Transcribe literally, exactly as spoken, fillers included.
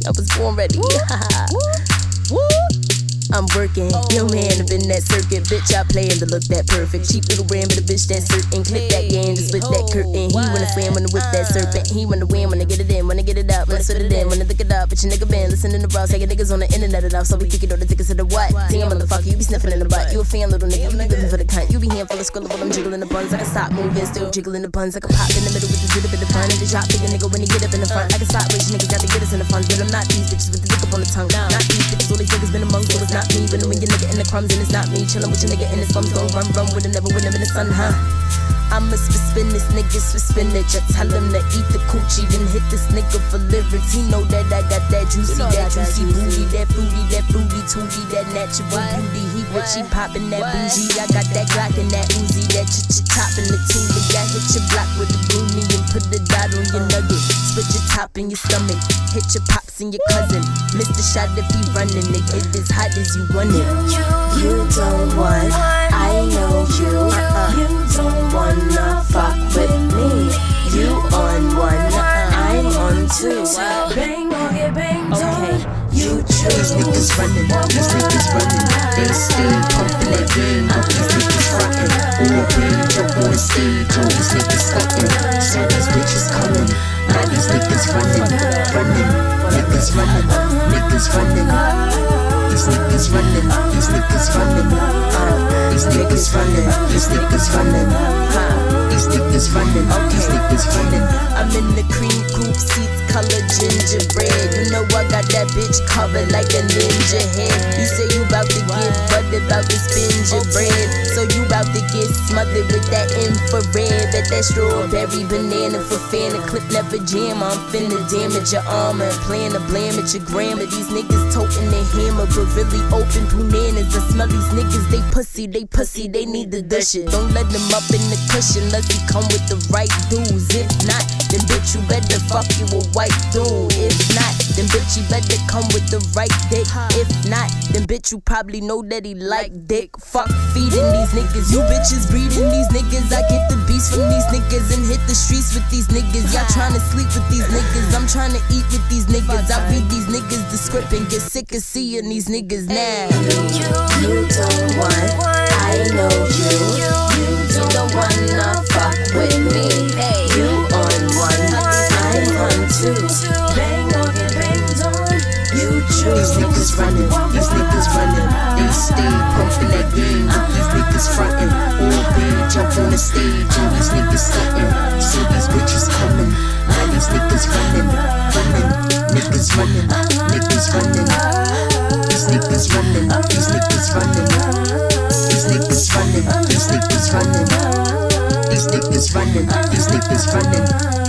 I was born ready. I'm working, yo man, up in that circuit. Bitch, I play and to look that perfect. Cheap little brand, but a bitch that's certain. Clip that game, to split that curtain. He wanna fan, wanna whip that serpent. He wanna win, wanna get it in, wanna get it up, wanna spit it in, wanna look it up. But your nigga been listening to bros, taking niggas on the internet enough. So we kicking on the tickets to the what? Damn, motherfucker, you be sniffing in the butt. You a fan, little nigga, you be living for the cunt. You be handful of skrilla, but I'm jiggling the buns. I can stop moving, still jiggling the buns. I can pop in the middle with the jit up in the fun. The shot big nigga when he get up in the front. I can stop rich niggas, got to get us in the fun. But I'm not these bitches with the dick up on the tongue. Not these bitches, all these niggas been among, so it's not me. But when you nigga in the crumbs and it's not me. Chillin' with your nigga in the slums, gon' run, run with him, never win him in the sun, huh? I'ma spin this niggas for spinach. I tell him to eat the coochie, then hit this nigga for lyrics. He know that I got that juicy, you know that, that juicy booty, that fruity, that fruity tooty, that natural beauty. He rich, he poppin' that bougie. I got that Glock and that Uzi, that ch ch toppin' the toolie. I hit your block with the boonie and put the dot on your nugget. Split your top in your stomach, hit your pops and your cousin. Miss the shot if he running, it get as hot as you want it. You don't want, I know you. Uh-uh. You don't wanna fuck with me. You on one, I'm on two. Bang or get banged on. Okay, you choose. These niggas running, these niggas running. They stay pumping that game. These niggas frontin'. All rage up on the stage. All these niggas stuntin'. So these bitches coming. Now these niggas running, running. Niggas running, niggas running. These niggas running, these niggas running. Uh, these niggas running, these niggas running. Uh, these niggas running, these niggas running. I'm in the cream coupe seats, color gingerbread. You know I got that bitch covered like a ninja head. You say you bout to get butter, bout to spin your bread. So you bout to get smothered with that infrared. Bet that strawberry banana for fan. A clip never jam. I'm finna damage your armor and plan to blame at your grammar. These niggas toting their hammer, but really open bananas. I smell these niggas, they pussy, they pussy, they need the dish it. Don't let them up in the cushion unless he come with the right dudes. If not, then bitch you better fuck you a white dude. If not, then bitch you better come with the right dick. If not, then bitch you probably know that he like dick. Fuck feeding these niggas, you bitches breeding these niggas. I get the beats from these niggas and hit the streets with these niggas. Y'all tryna sleep with these niggas, I'm tryna eat with these niggas. I read these niggas the script and get sick of seeing these niggas now. You, you don't want, I know you. You don't wanna fuck with me. You on one, I'm on two. Bang or get banged on. You choose. These niggas running, these niggas running. They stay pumping that game. These niggas frontin'. All rage jump on the stage. All these niggas stuntin'. So these bitches coming. Now these niggas running, running. Niggas running, niggas running. These niggas running, these niggas running. These niggas running, these niggas running. These niggas running, these niggas running.